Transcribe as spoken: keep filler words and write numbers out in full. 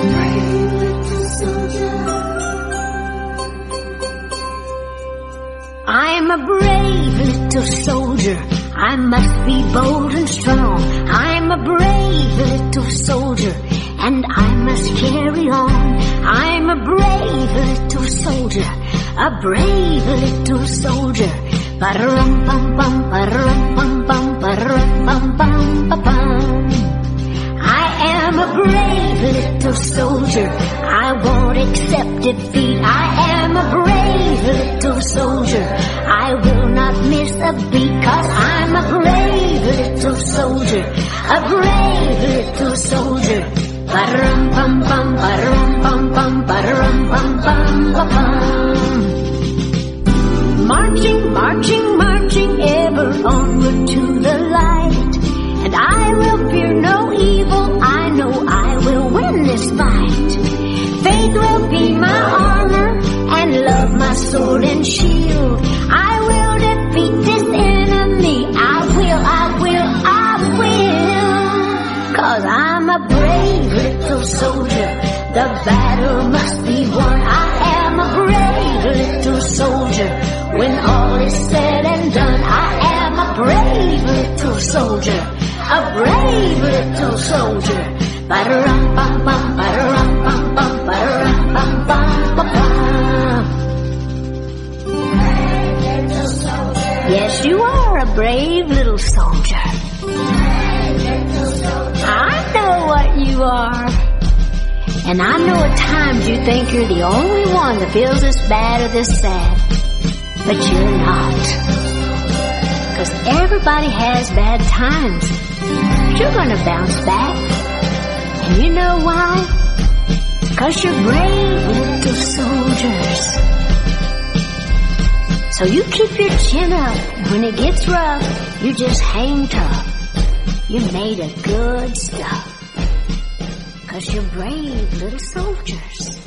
brave little soldier. I'm a brave little soldier. I must be bold and strong. I'm a brave little soldier, and I must carry on. I'm a brave little soldier, a brave little soldier. Ba-rum bum bum, ba-rum bum bum, ba-rum bum bum ba bum. I am a brave little soldier. I won't accept defeat. I am a brave little soldier. I will not miss a beat, 'cause I'm a brave little soldier, a brave little soldier. Ba-rum bum bum, ba-rum bum bum, ba-rum bum bum ba bum. Marching, marching, marching ever onward to the light, and I will fear no evil. I know I will win this fight. Faith will be my armor, and love my sword and shield. I will defeat this enemy. I will, I will, I will. 'Cause I'm a brave little soldier. The battle must be won. I am a brave little soldier. When all is said and done, I am a brave little soldier, a brave little soldier. Ba-da-rum bum bum, ba-da-rum bum bum, ba-da-rum bum bum ba bum. Yes, you are a brave little soldier. I know what you are. And I know at times you think you're the only one that feels this bad or this sad. But you're not. 'Cause everybody has bad times. You're gonna bounce back. And you know why? 'Cause you're brave little soldiers. So you keep your chin up. When it gets rough, you just hang tough. You're made of good stuff. 'Cause you're brave little soldiers.